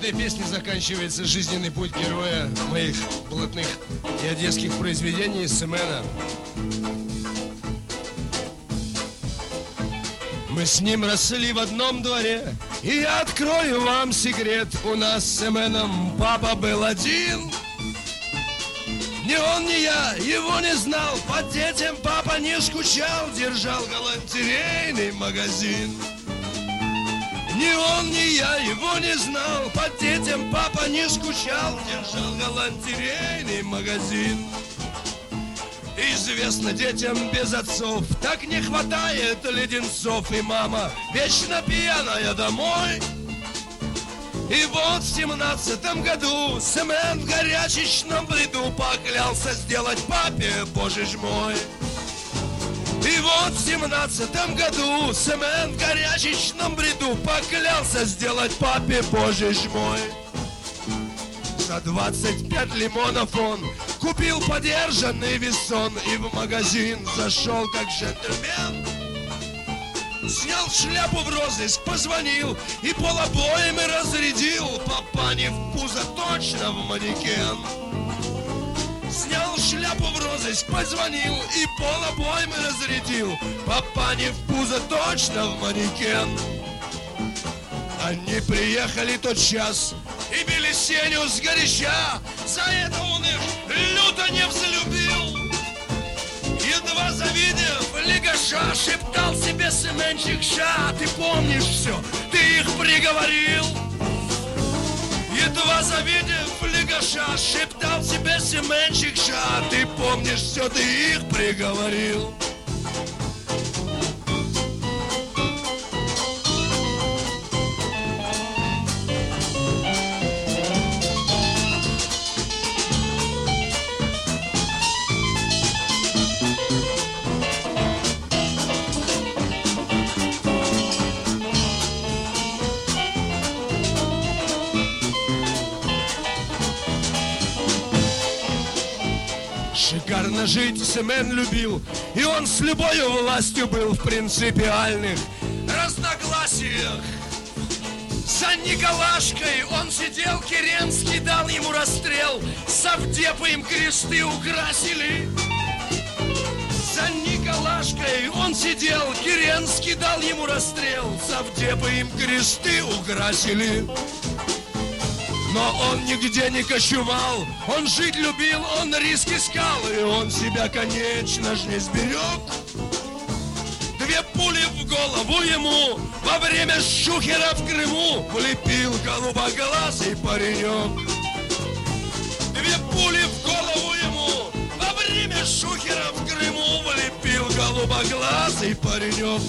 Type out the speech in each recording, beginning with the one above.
этой песне заканчивается жизненный путь героя моих блатных и одесских произведений Семена. Мы с ним росли в одном дворе, и я открою вам секрет. У нас с Семеном папа был один. Ни он, ни я его не знал, по детям папа не скучал, держал галантерейный магазин. Ни он, ни я его не знал, по детям папа не скучал, держал галантерейный магазин. Известно детям без отцов, так не хватает леденцов, и мама вечно пьяная домой. И вот в 17-м году Семен в горячечном бреду поклялся сделать папе, боже ж мой. И вот в 17-м году Семен в горячечном бреду поклялся сделать папе, боже ж мой. За 25 лимонов он купил подержанный весон и в магазин зашел как джентльмен. Снял шляпу в розыск, позвонил и полобоями разрядил, попаня в пузо точно в манекен. Снял шляпу в розыск, позвонил и полобоями разрядил, попаня в пузо точно в манекен. Они приехали тот час и били Сеню сгоряча, за это он их люто не взлюбил. Едва завидев легаша, шептал себе Семенчик: «Ша, ты помнишь все, ты их приговорил». Едва завидев легаша, шептал себе Семенчик: «Ша, ты помнишь все, ты их приговорил». Шикарно жить Семен любил, и он с любою властью был в принципиальных разногласиях. За Николашкой он сидел, Керенский дал ему расстрел, совдепы им кресты украсили. За Николашкой он сидел, Керенский дал ему расстрел, совдепы им кресты украсили. Но он нигде не кочевал, он жить любил, он риск искал, и он себя, конечно ж, не сберег. 2 пули в голову ему во время шухера в Крыму влепил голубоглазый паренек. 2 пули в голову ему во время шухера в Крыму влепил голубоглазый паренек.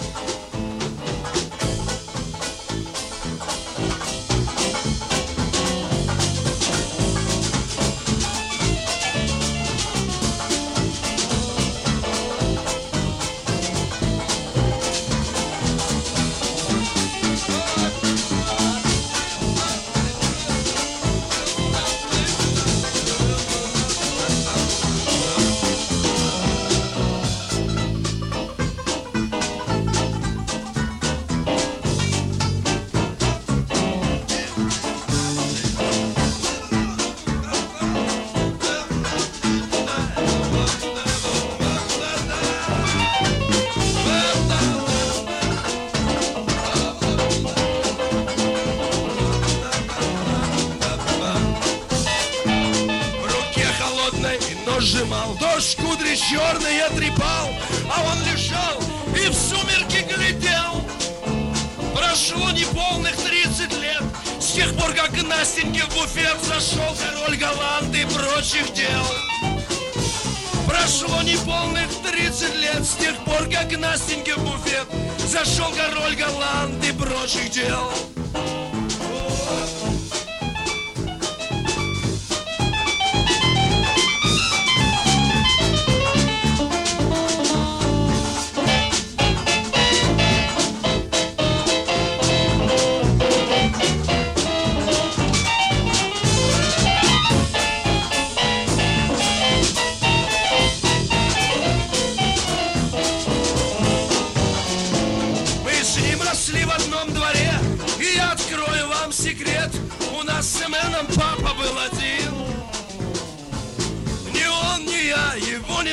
Сжимал, дождь кудри черные трепал, а он лежал и в сумерки глядел. Прошло неполных 30 лет с тех пор, как к Настеньке в буфет зашел король галант и прочих дел. Прошло неполных 30 лет с тех пор, как к Настеньке в буфет зашел король галант и прочих дел.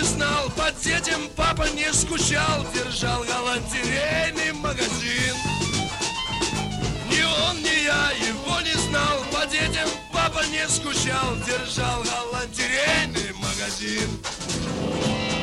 знал, по детям папа не скучал, держал галантерейный магазин. Ни он, ни я его не знал, по детям папа не скучал, держал галантерейный магазин.